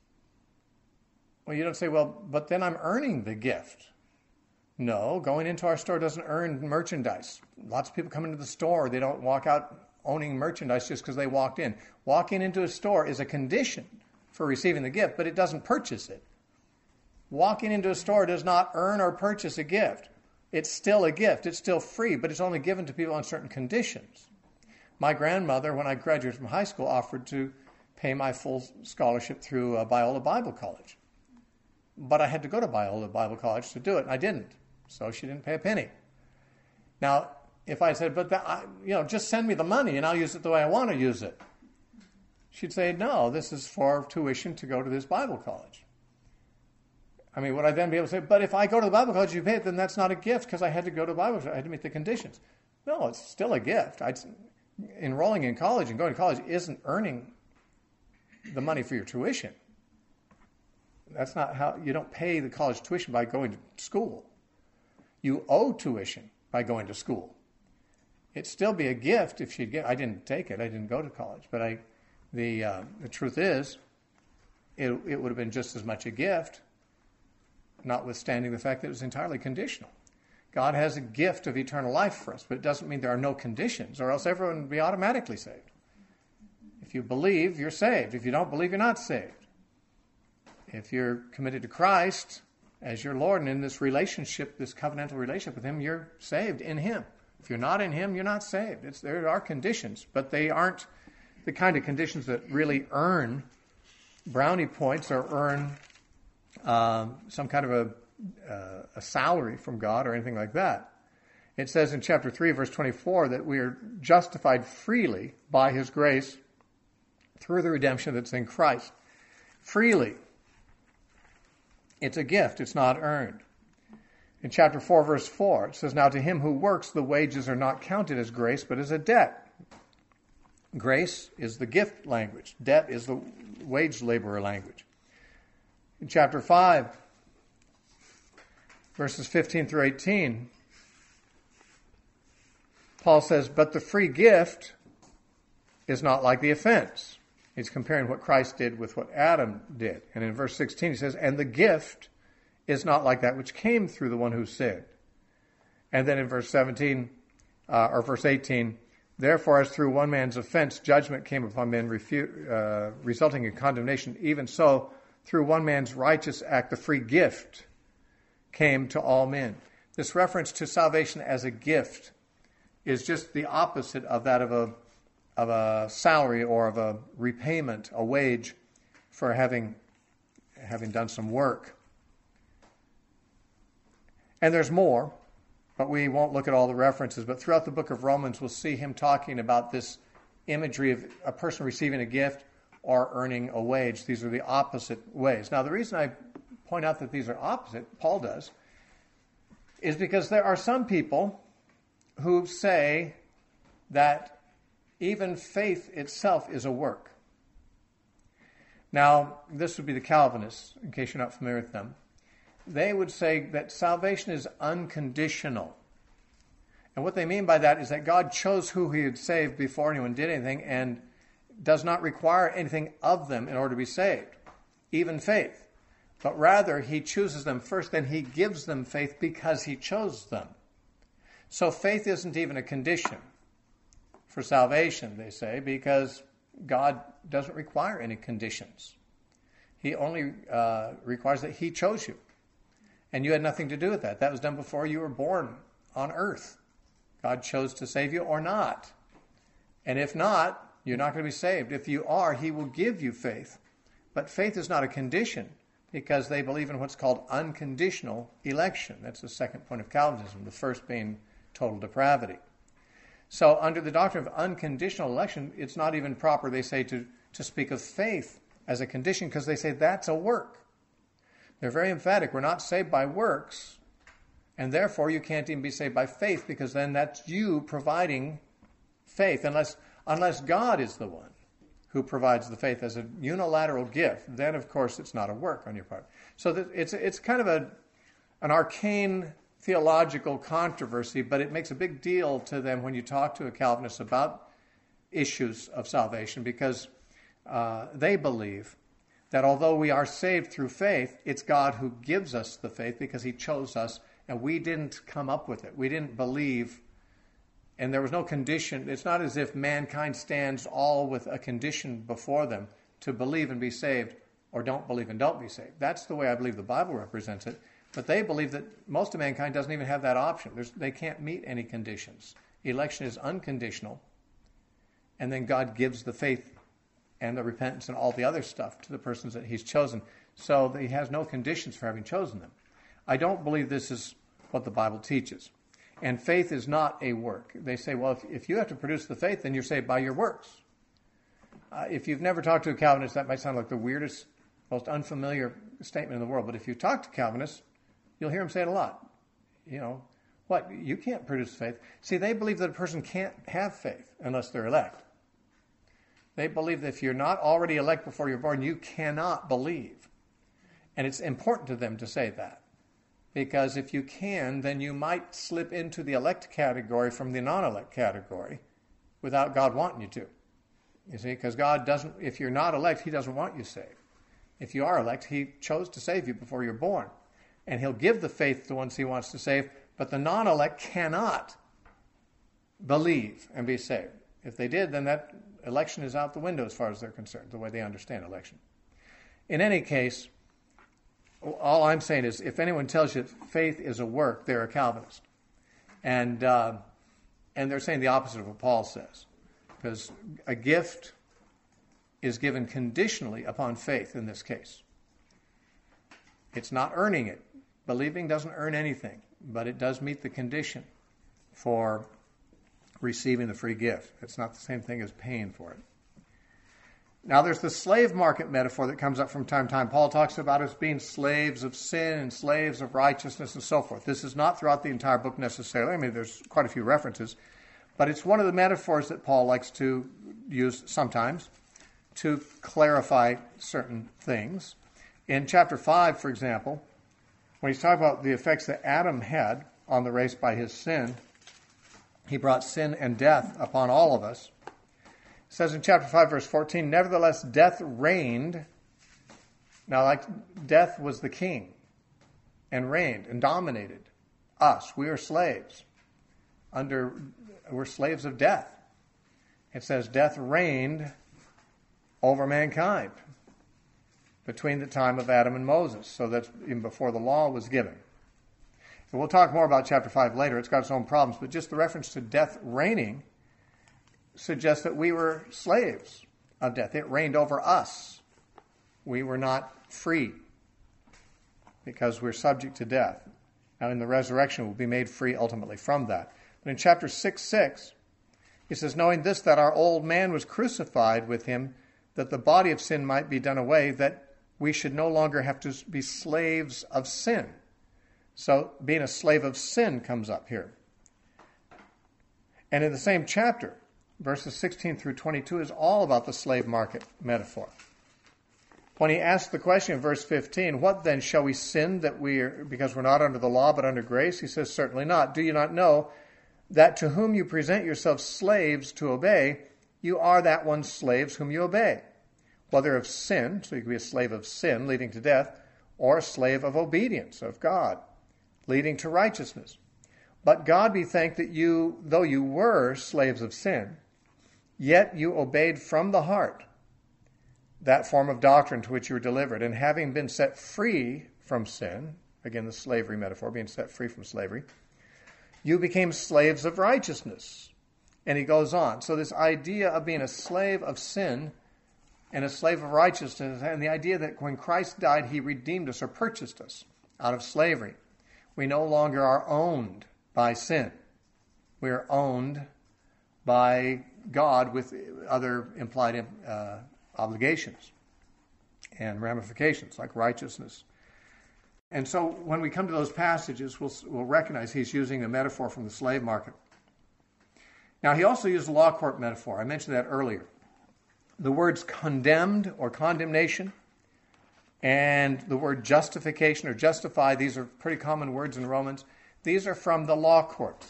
Well, you don't say, well, but then I'm earning the gift. No, going into our store doesn't earn merchandise. Lots of people come into the store. They don't walk out owning merchandise just because they walked in. Walking into a store is a condition for receiving the gift, but it doesn't purchase it. Walking into a store does not earn or purchase a gift. It's still a gift. It's still free, but it's only given to people on certain conditions. My grandmother, when I graduated from high school, offered to pay my full scholarship through uh, Biola Bible College. But I had to go to Biola Bible College to do it, and I didn't. So she didn't pay a penny. Now, if I said, but that, I, you know, just send me the money and I'll use it the way I want to use it, she'd say, no, this is for tuition to go to this Bible college. I mean, would I then be able to say, but if I go to the Bible college, you pay it, then that's not a gift because I had to go to Bible college. I had to meet the conditions. No, it's still a gift. I'd, enrolling in college and going to college isn't earning the money for your tuition. That's not how, you don't pay the college tuition by going to school. You owe tuition by going to school. It'd still be a gift if she'd get, I didn't take it, I didn't go to college, but I, the, uh, the truth is, it, it would have been just as much a gift, notwithstanding the fact that it was entirely conditional. God has a gift of eternal life for us, but it doesn't mean there are no conditions, or else everyone would be automatically saved. If you believe, you're saved. If you don't believe, you're not saved. If you're committed to Christ as your Lord and in this relationship, this covenantal relationship with Him, you're saved in Him. If you're not in Him, you're not saved. It's, there are conditions, but they aren't the kind of conditions that really earn brownie points or earn Um, some kind of a, uh, a salary from God or anything like that. It says in chapter three, verse twenty-four, that we are justified freely by His grace through the redemption that's in Christ. Freely. It's a gift. It's not earned. In chapter four, verse four, it says, now to him who works, the wages are not counted as grace, but as a debt. Grace is the gift language. Debt is the wage laborer language. In chapter five, verses fifteen through eighteen, Paul says, but the free gift is not like the offense. He's comparing what Christ did with what Adam did. And in verse sixteen he says, and the gift is not like that which came through the one who sinned. And then in verse seventeen, uh, or verse eighteen, therefore as through one man's offense judgment came upon men, refu- uh, resulting in condemnation, even so through one man's righteous act, the free gift came to all men. This reference to salvation as a gift is just the opposite of that of a of a salary or of a repayment, a wage for having having done some work. And there's more, but we won't look at all the references. But throughout the book of Romans, we'll see him talking about this imagery of a person receiving a gift or earning a wage. These are the opposite ways. Now, the reason I point out that these are opposite, Paul does, is because there are some people who say that even faith itself is a work. Now, this would be the Calvinists, in case you're not familiar with them. They would say that salvation is unconditional. And what they mean by that is that God chose who He had saved before anyone did anything and does not require anything of them in order to be saved, even faith. But rather, He chooses them first, then He gives them faith because He chose them. So faith isn't even a condition for salvation, they say, because God doesn't require any conditions. He only uh, requires that He chose you. And you had nothing to do with that. That was done before you were born on earth. God chose to save you or not. And if not, you're not going to be saved. If you are, He will give you faith. But faith is not a condition because they believe in what's called unconditional election. That's the second point of Calvinism. The first being total depravity. So under the doctrine of unconditional election, it's not even proper, they say, to, to speak of faith as a condition, because they say that's a work. They're very emphatic. We're not saved by works, and therefore you can't even be saved by faith, because then that's you providing faith. Unless, unless God is the one who provides the faith as a unilateral gift, then of course it's not a work on your part. So that it's, it's kind of a, an arcane theological controversy, but it makes a big deal to them when you talk to a Calvinist about issues of salvation, because uh, they believe that although we are saved through faith, it's God who gives us the faith because he chose us, and we didn't come up with it. We didn't believe, and there was no condition. It's not as if mankind stands all with a condition before them to believe and be saved, or don't believe and don't be saved. That's the way I believe the Bible represents it. But they believe that most of mankind doesn't even have that option. There's, they can't meet any conditions. Election is unconditional, and then God gives the faith and the repentance and all the other stuff to the persons that he's chosen. So he has no conditions for having chosen them. I don't believe this is what the Bible teaches. And faith is not a work. They say, well, if, if you have to produce the faith, then you're saved by your works. Uh, if you've never talked to a Calvinist, that might sound like the weirdest, most unfamiliar statement in the world. But if you talk to Calvinists, you'll hear them say it a lot. You know, what? You can't produce faith. See, they believe that a person can't have faith unless they're elect. They believe that if you're not already elect before you're born, you cannot believe. And it's important to them to say that. Because if you can, then you might slip into the elect category from the non-elect category without God wanting you to. You see, because God doesn't, if you're not elect, he doesn't want you saved. If you are elect, he chose to save you before you're born. And he'll give the faith to the ones he wants to save, but the non-elect cannot believe and be saved. If they did, then that election is out the window as far as they're concerned, the way they understand election. In any case, all I'm saying is if anyone tells you faith is a work, they're a Calvinist. And, uh, and they're saying the opposite of what Paul says. Because a gift is given conditionally upon faith in this case. It's not earning it. Believing doesn't earn anything, but it does meet the condition for receiving the free gift. It's not the same thing as paying for it. Now there's the slave market metaphor that comes up from time to time. Paul talks about us being slaves of sin and slaves of righteousness and so forth. This is not throughout the entire book necessarily. I mean, there's quite a few references, but it's one of the metaphors that Paul likes to use sometimes to clarify certain things. In chapter five, for example, when he's talking about the effects that Adam had on the race by his sin, he brought sin and death upon all of us. It says in chapter five, verse fourteen, nevertheless, death reigned. Now, like death was the king and reigned and dominated us. We are slaves. Under, we're slaves of death. It says death reigned over mankind between the time of Adam and Moses. So that's even before the law was given. So we'll talk more about chapter five later. It's got its own problems. But just the reference to death reigning suggests that we were slaves of death. It reigned over us. We were not free because we're subject to death. Now in the resurrection we'll be made free ultimately from that. But in chapter six six, he says, knowing this, that our old man was crucified with him, that the body of sin might be done away, that we should no longer have to be slaves of sin. So being a slave of sin comes up here. And in the same chapter, verses sixteen through twenty-two is all about the slave market metaphor. When he asks the question in verse fifteen, what then, shall we sin that we are, because we're not under the law but under grace? He says, certainly not. Do you not know that to whom you present yourselves slaves to obey, you are that one's slaves whom you obey, whether of sin, so you can be a slave of sin leading to death, or a slave of obedience of God, leading to righteousness. But God be thanked that you, though you were slaves of sin, yet you obeyed from the heart that form of doctrine to which you were delivered, and having been set free from sin, again the slavery metaphor, being set free from slavery, you became slaves of righteousness. And he goes on. So this idea of being a slave of sin and a slave of righteousness, and the idea that when Christ died, he redeemed us or purchased us out of slavery. We no longer are owned by sin. We are owned by God with other implied uh, obligations and ramifications like righteousness. And so when we come to those passages, we'll, we'll recognize he's using a metaphor from the slave market. Now, he also used a law court metaphor. I mentioned that earlier. The words condemned or condemnation and the word justification or justify, these are pretty common words in Romans. These are from the law courts.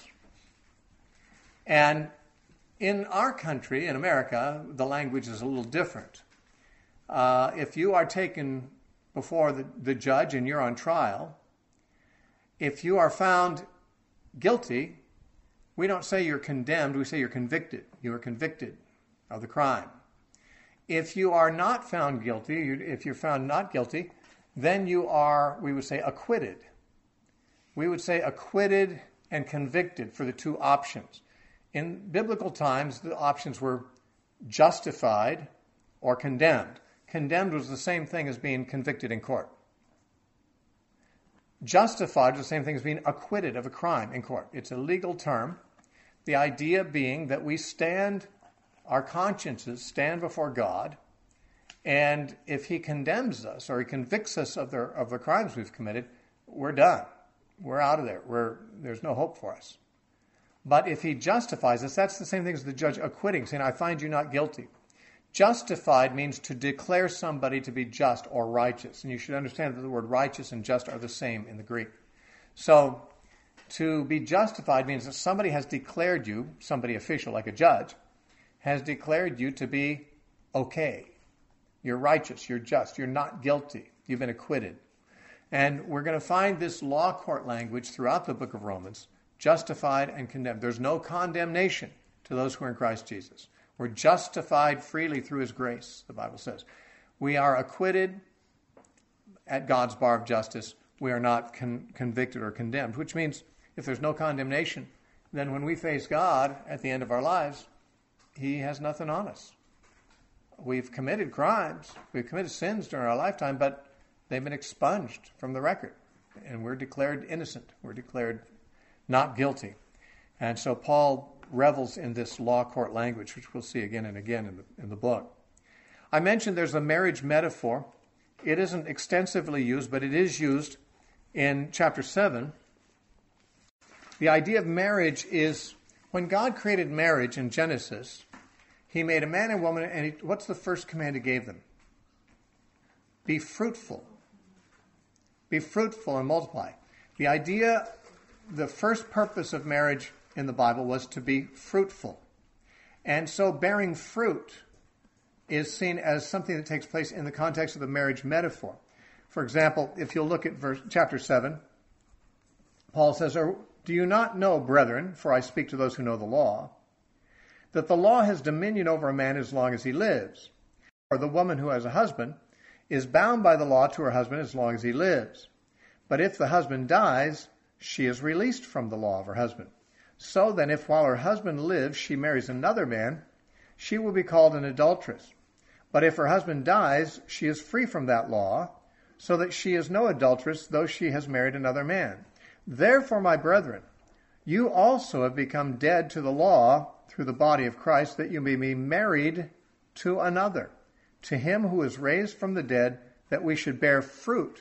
And in our country, in America, the language is a little different. Uh, if you are taken before the, the judge and you're on trial, if you are found guilty, we don't say you're condemned, we say you're convicted. You are convicted of the crime. If you are not found guilty, you, if you're found not guilty, then you are, we would say, acquitted. We would say acquitted and convicted for the two options. In biblical times, the options were justified or condemned. Condemned was the same thing as being convicted in court. Justified was the same thing as being acquitted of a crime in court. It's a legal term. The idea being that we stand, our consciences stand before God, and if he condemns us or he convicts us of the, of the crimes we've committed, we're done. We're out of there. We're, there's no hope for us. But if he justifies us, that's the same thing as the judge acquitting, saying, I find you not guilty. Justified means to declare somebody to be just or righteous. And you should understand that the word righteous and just are the same in the Greek. So to be justified means that somebody has declared you, somebody official like a judge, has declared you to be okay. You're righteous, you're just, you're not guilty, you've been acquitted. And we're going to find this law court language throughout the book of Romans, justified and condemned. There's no condemnation to those who are in Christ Jesus. We're justified freely through his grace, the Bible says. We are acquitted at God's bar of justice. We are not con- convicted or condemned, which means if there's no condemnation, then when we face God at the end of our lives, he has nothing on us. We've committed crimes, we've committed sins during our lifetime, but they've been expunged from the record, and we're declared innocent. We're declared not guilty. And so Paul revels in this law court language, which we'll see again and again in the, in the book. I mentioned there's a marriage metaphor. It isn't extensively used, but it is used in chapter seven. The idea of marriage is when God created marriage in Genesis, he made a man and woman, and he, what's the first command he gave them? Be fruitful. Be fruitful and multiply. The idea, the first purpose of marriage in the Bible was to be fruitful. And so bearing fruit is seen as something that takes place in the context of the marriage metaphor. For example, if you'll look at verse, chapter seven, Paul says, do you not know, brethren, for I speak to those who know the law, that the law has dominion over a man as long as he lives? Or the woman who has a husband is bound by the law to her husband as long as he lives. But if the husband dies, she is released from the law of her husband. So then, if while her husband lives she marries another man, she will be called an adulteress. But if her husband dies, she is free from that law, so that she is no adulteress, though she has married another man. Therefore, my brethren, you also have become dead to the law through the body of Christ, that you may be married to another, to him who is raised from the dead, that we should bear fruit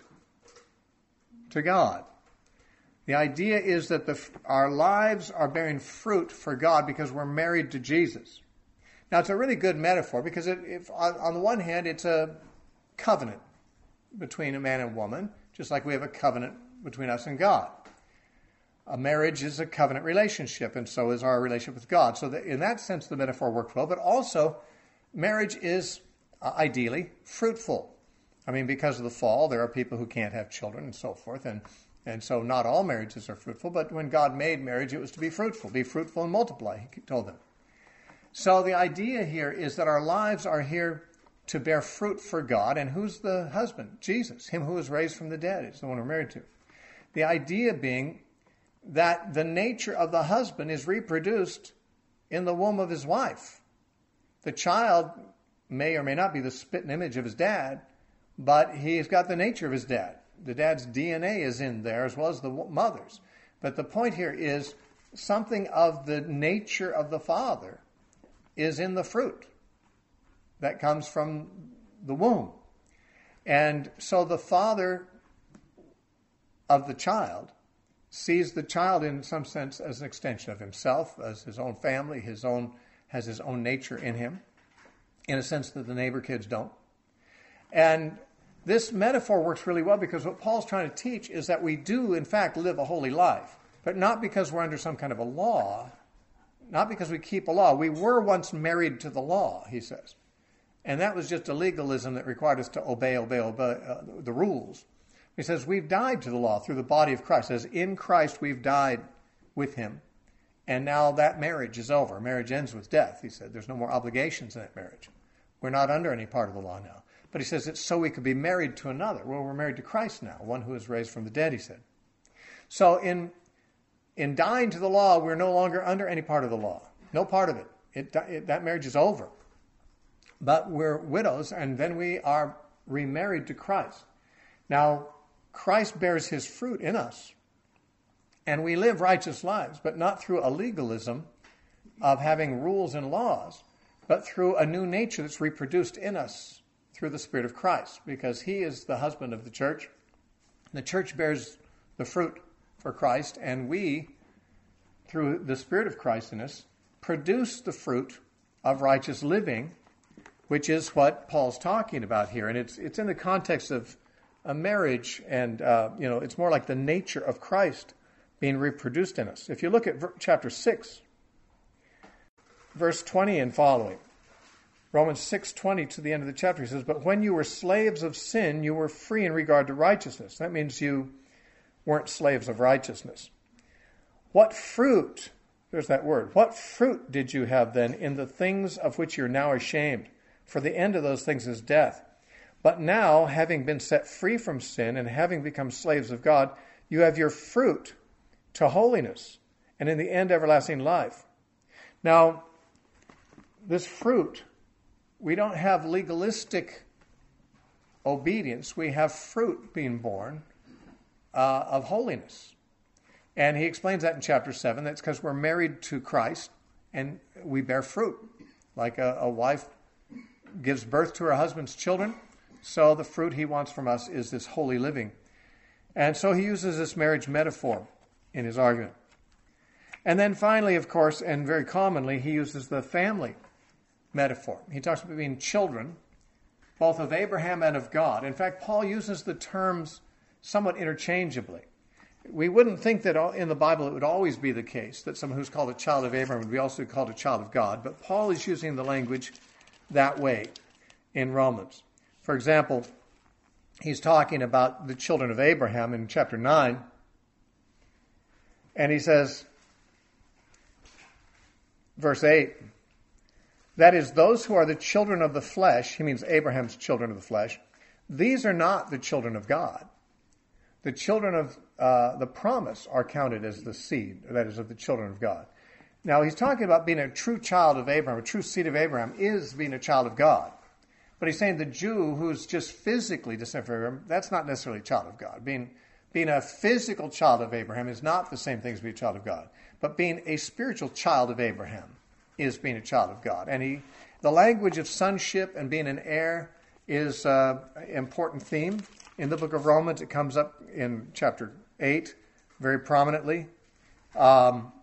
to God. The idea is that the, our lives are bearing fruit for God because we're married to Jesus. Now, it's a really good metaphor because it, if, on, on the one hand, it's a covenant between a man and woman, just like we have a covenant between us and God. A marriage is a covenant relationship, and so is our relationship with God. So that in that sense, the metaphor worked well. But also, marriage is uh, ideally fruitful. I mean, because of the fall, there are people who can't have children and so forth, and And so not all marriages are fruitful, but when God made marriage, it was to be fruitful. Be fruitful and multiply, he told them. So the idea here is that our lives are here to bear fruit for God. And who's the husband? Jesus, him who was raised from the dead, is the one we're married to. The idea being that the nature of the husband is reproduced in the womb of his wife. The child may or may not be the spit and image of his dad, but he's got the nature of his dad. The dad's D N A is in there as well as the mother's. But the point here is something of the nature of the Father is in the fruit that comes from the womb. And so the father of the child sees the child in some sense as an extension of himself, as his own family, his own has his own nature in him, in a sense that the neighbor kids don't. And this metaphor works really well because what Paul's trying to teach is that we do, in fact, live a holy life, but not because we're under some kind of a law, not because we keep a law. We were once married to the law, he says. And that was just a legalism that required us to obey, obey, obey uh, the rules. He says we've died to the law through the body of Christ. As in Christ we've died with him. And now that marriage is over. Marriage ends with death, he said. There's no more obligations in that marriage. We're not under any part of the law now. But he says it's so we could be married to another. Well, we're married to Christ now, one who is raised from the dead, he said. So in in dying to the law, we're no longer under any part of the law. No part of it. It, it that marriage is over. But we're widows, and then we are remarried to Christ. Now, Christ bears his fruit in us, and we live righteous lives, but not through a legalism of having rules and laws, but through a new nature that's reproduced in us through the Spirit of Christ, because he is the husband of the church. The church bears the fruit for Christ, and we, through the Spirit of Christ in us, produce the fruit of righteous living, which is what Paul's talking about here. And it's it's in the context of a marriage, and uh, you know, it's more like the nature of Christ being reproduced in us. If you look at ver- chapter six, verse twenty and following, Romans six twenty to the end of the chapter, he says, "But when you were slaves of sin, you were free in regard to righteousness." That means you weren't slaves of righteousness. What fruit, there's that word, what fruit did you have then in the things of which you're now ashamed? For the end of those things is death. But now, having been set free from sin and having become slaves of God, you have your fruit to holiness, and in the end, everlasting life. Now, this fruit, we don't have legalistic obedience. We have fruit being born uh, of holiness. And he explains that in chapter seven. That's because we're married to Christ, and we bear fruit, like a, a wife gives birth to her husband's children. So the fruit he wants from us is this holy living. And so he uses this marriage metaphor in his argument. And then finally, of course, and very commonly, he uses the family metaphor. He talks about being children, both of Abraham and of God. In fact, Paul uses the terms somewhat interchangeably. We wouldn't think that in the Bible it would always be the case that someone who's called a child of Abraham would be also called a child of God. But Paul is using the language that way in Romans. For example, he's talking about the children of Abraham in chapter nine. And he says, verse eight, that is, those who are the children of the flesh, he means Abraham's children of the flesh, these are not the children of God. The children of uh, the promise are counted as the seed, that is, of the children of God. Now, he's talking about being a true child of Abraham, a true seed of Abraham is being a child of God. But he's saying the Jew who's just physically descended from Abraham, that's not necessarily a child of God. Being, being a physical child of Abraham is not the same thing as being a child of God. But being a spiritual child of Abraham is being a child of God. And he, the language of sonship and being an heir is uh, an important theme. In the book of Romans, it comes up in chapter eight very prominently. Um,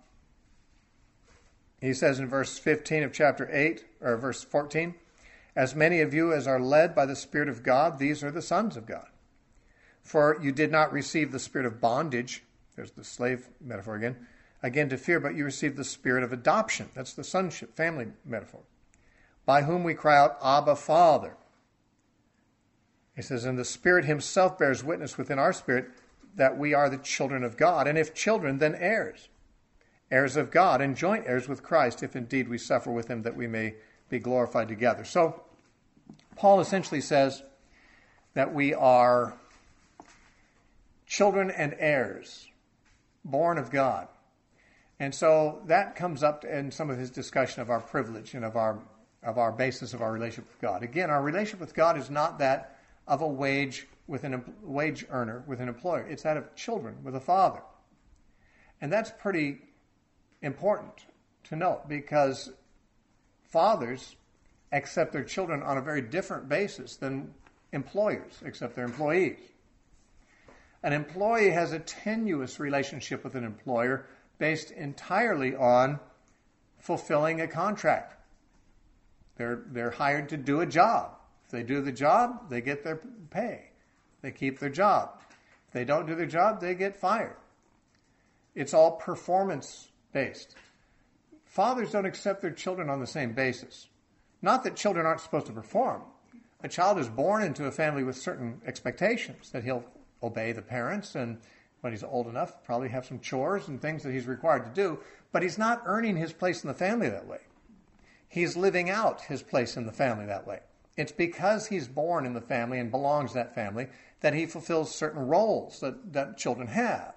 he says in verse fifteen of chapter eight, or verse fourteen, as many of you as are led by the Spirit of God, these are the sons of God. For you did not receive the spirit of bondage, there's the slave metaphor again, again to fear, but you received the spirit of adoption. That's the sonship, family metaphor. By whom we cry out, Abba, Father. He says, and the Spirit himself bears witness within our spirit that we are the children of God. And if children, then heirs. Heirs of God and joint heirs with Christ, if indeed we suffer with him that we may be glorified together. So Paul essentially says that we are children and heirs, born of God. And so that comes up in some of his discussion of our privilege and of our of our basis of our relationship with God. Again, our relationship with God is not that of a wage with an wage earner with an employer. It's that of children with a father. And that's pretty important to note because fathers accept their children on a very different basis than employers accept their employees. An employee has a tenuous relationship with an employer based entirely on fulfilling a contract. They're, they're hired to do a job. If they do the job, they get their pay. They keep their job. If they don't do their job, they get fired. It's all performance-based. Fathers don't accept their children on the same basis. Not that children aren't supposed to perform. A child is born into a family with certain expectations, that he'll obey the parents, and when he's old enough, probably have some chores and things that he's required to do, but he's not earning his place in the family that way. He's living out his place in the family that way. It's because he's born in the family and belongs to that family that he fulfills certain roles that, that children have.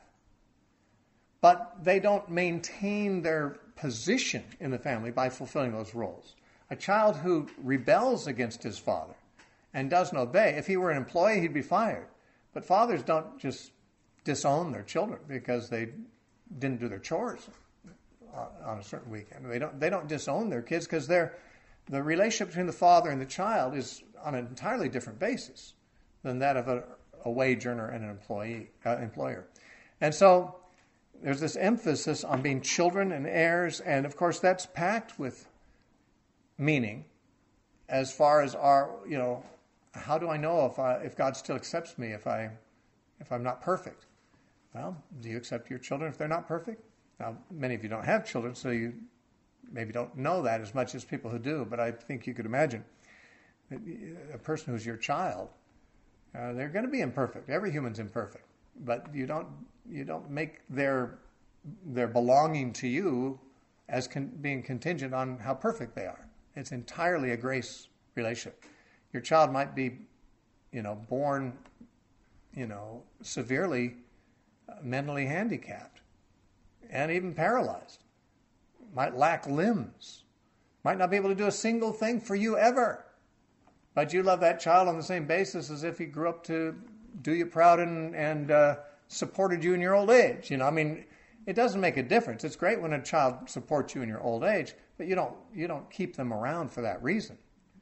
But they don't maintain their position in the family by fulfilling those roles. A child who rebels against his father and doesn't obey, if he were an employee, he'd be fired. But fathers don't just disown their children because they didn't do their chores on a certain weekend. They don't, they don't disown their kids because they're the relationship between the father and the child is on an entirely different basis than that of a, a wage earner and an employee, uh, employer. And so there's this emphasis on being children and heirs, and of course that's packed with meaning as far as our, you know, how do I know if I, if God still accepts me if I if I'm not perfect? Well, do you accept your children if they're not perfect? Now, many of you don't have children, so you maybe don't know that as much as people who do, but I think you could imagine that a person who's your child, uh, they're going to be imperfect. Every human's imperfect, but you don't you don't make their their belonging to you as con- being contingent on how perfect they are. It's entirely a grace relationship. Your child might be, you know, born, you know, severely uh, mentally handicapped and even paralyzed. Might lack limbs. Might not be able to do a single thing for you ever. But you love that child on the same basis as if he grew up to do you proud and, and uh, supported you in your old age. You know, I mean, it doesn't make a difference. It's great when a child supports you in your old age, but you don't you don't keep them around for that reason.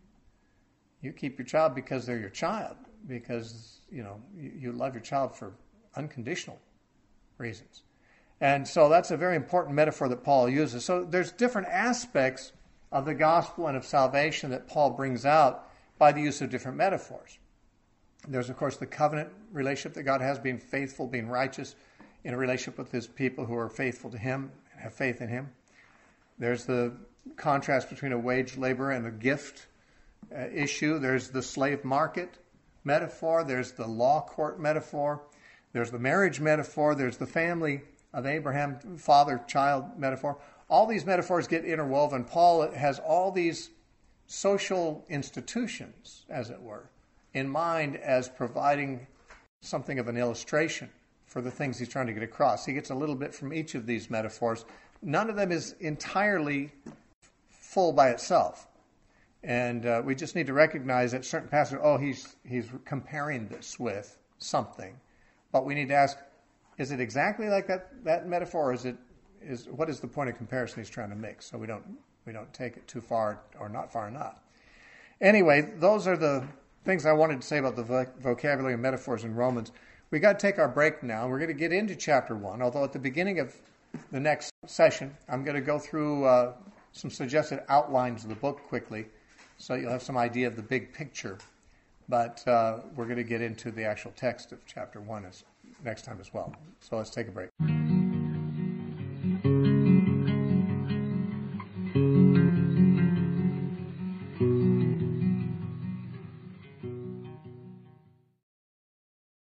You keep your child because they're your child, because, you know, you, you love your child for unconditional reasons. And so that's a very important metaphor that Paul uses. So there's different aspects of the gospel and of salvation that Paul brings out by the use of different metaphors. There's, of course, the covenant relationship that God has, being faithful, being righteous in a relationship with his people who are faithful to him, have faith in him. There's the contrast between a wage laborer and the gift uh, issue. There's the slave market metaphor. There's the law court metaphor. There's the marriage metaphor. There's the family of Abraham, father-child metaphor. All these metaphors get interwoven. Paul has all these social institutions, as it were, in mind as providing something of an illustration for the things he's trying to get across. He gets a little bit from each of these metaphors. None of them is entirely full by itself. And uh, we just need to recognize that certain passages, oh, he's he's comparing this with something. But we need to ask, is it exactly like that, that metaphor, or is it is what is the point of comparison he's trying to make? So we don't we don't take it too far or not far enough. Anyway, those are the things I wanted to say about the vo- vocabulary and metaphors in Romans. We got to take our break now. We're going to get into chapter one, although at the beginning of the next session, I'm going to go through uh, some suggested outlines of the book quickly, so you'll have some idea of the big picture. But uh, we're going to get into the actual text of chapter one as, next time as well. So let's take a break.